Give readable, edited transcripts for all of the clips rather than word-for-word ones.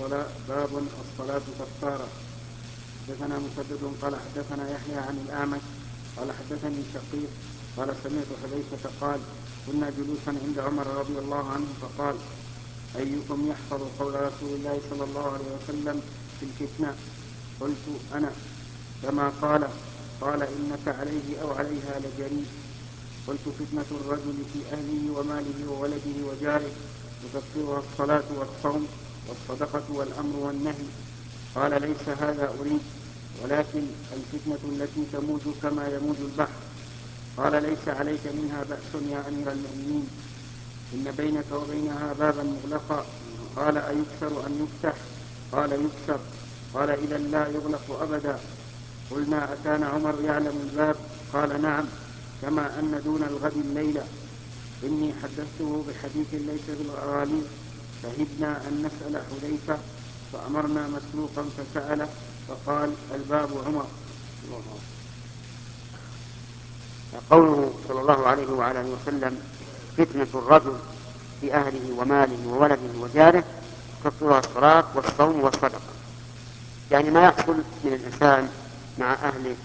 الصلاة كفارة. حدثنا مسدد قال حدثنا يحيى عن الأعمش قال حدثني شقيق قال سمعت حذيفة قال كنا جلوسا عند عمر رضي الله عنه فقال أيكم يحفظ قول رسول الله صلى الله عليه وسلم في الفتنة؟ قلت أنا. كما قال إنك عليه أو عليها لجريء. قلت فتنة الرجل في أهله وماله وولده وجاره تكفرها الصلاة والصوم والصدقة والأمر والنهي. قال ليس هذا أريد ولكن الفتنة التي تموج كما يموج البحر. قال ليس عليك منها بأس يا أمير المؤمنين إن بينك وبينها بابا مغلقا. قال أيكسر أم يفتح؟ قال يكسر. قال إذا لا يغلق أبدا. قلنا أكان عمر يعلم الباب؟ قال نعم كما أن دون الغد الليلة. إني حدثته بحديث ليس بالغالي فهبنا أن نسأل حذيفة فأمرنا مسروقا فسأله فقال الباب عمر. قوله صلى الله عليه وعلى اله وسلم فتنة الرجل في أهله وماله وولده وجاره تكفرها الصلاة والصوم والصدقة، يعني ما يحصل من الإنسان مع أهله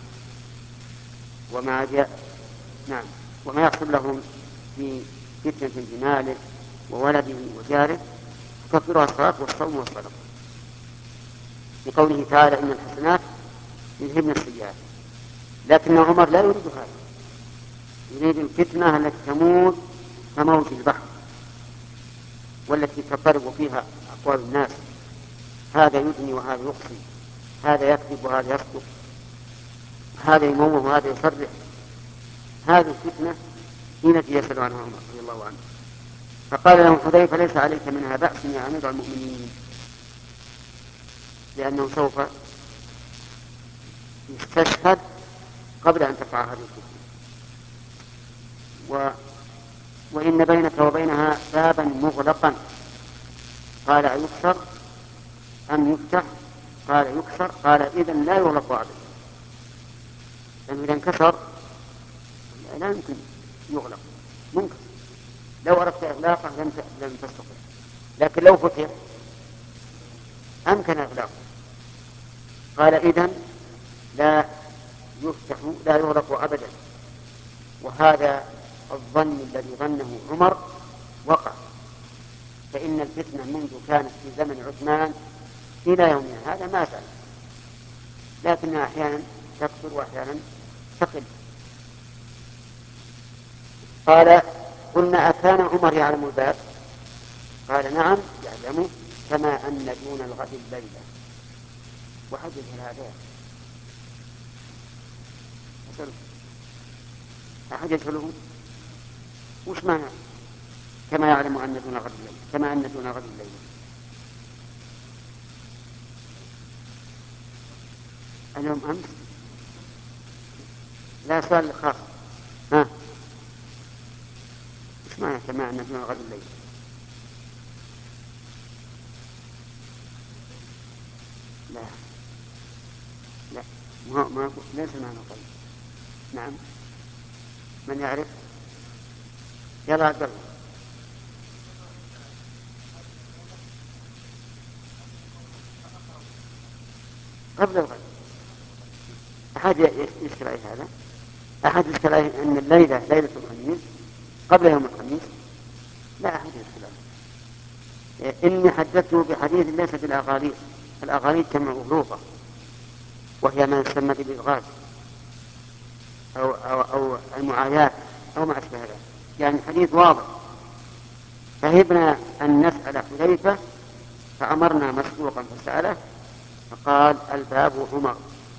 وما يحصل لهم في فتنة في ماله وولده وجاره تكفرها الصلاة والصوم والصدقة، لقوله تعالى إن الحسنات يذهبن السيئات. لكن عمر لا يريد هذا، يريد الفتنة التي تموت كموج البحر والتي تضطرب فيها أقوال الناس، هذا يدني وهذا يقسم، هذا يكذب وهذا يصدق، هذا يموه وهذا يصرح. هذه الفتنة هي التي يسأل عنها عمر رضي الله عنه. فقال له حذيفة ليس عليك منها بأس يا أمير المؤمنين، لأنه سوف يستشهد قبل أن تقع هذه الفتنة. وإن بينك وبينها بابا مغلقا. قال أيكسر أم يفتح؟ قال يكسر. قال إذن لا يغلق أبدا، لأنه إذا انكسر لا يمكن يغلق، ممكن لو أردت إغلاقه لم تستطع، لكن لو فتح أمكن إغلاقه. قال إذن لا يفتح لا يغلق أبدا. وهذا الظن الذي ظنه عمر وقع، فإن الفتنة منذ كانت في زمن عثمان إلى يومنا هذا ما زال، لكنها أحيانا تكثر وأحيانا تقل. قال قلنا أكان عمر يعلم الباب؟ قال نعم يعلمه كما أن دون الغد الليلة. وحدث هذا أحد يسأله وش معنى كما يعلم أن دون الغد الليلة؟ كما أن دون الغد الليلة اليوم أمس لا سؤال خاص. ها وش معنى كما أن دون الغد الليلة؟ لا ما ليس معنى طيب. نعم من يعرف؟ يلا عبد الله. قبل الغد. أحد يشكل عليه هذا؟ أحد يشكل عليه أن الليلة ليلة الخميس قبل يوم الخميس؟ لا أحد يشكل عليه. إني حدثته بحديث ليس بالأغاليط. الأغاليط جمع أغلوطة، وهي ما يسمى بالإلغاز أو المعايات أو ما أشبه ذلك، يعني حديث واضح. فهبنا أن نسأل حذيفة فأمرنا مسبوقا فسأله فقال الباب عمر.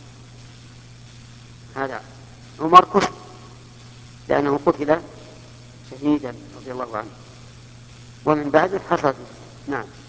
هذا عمر كفر لأنه قتل شهيدا رضي الله عنه، ومن بعد حصل. نعم.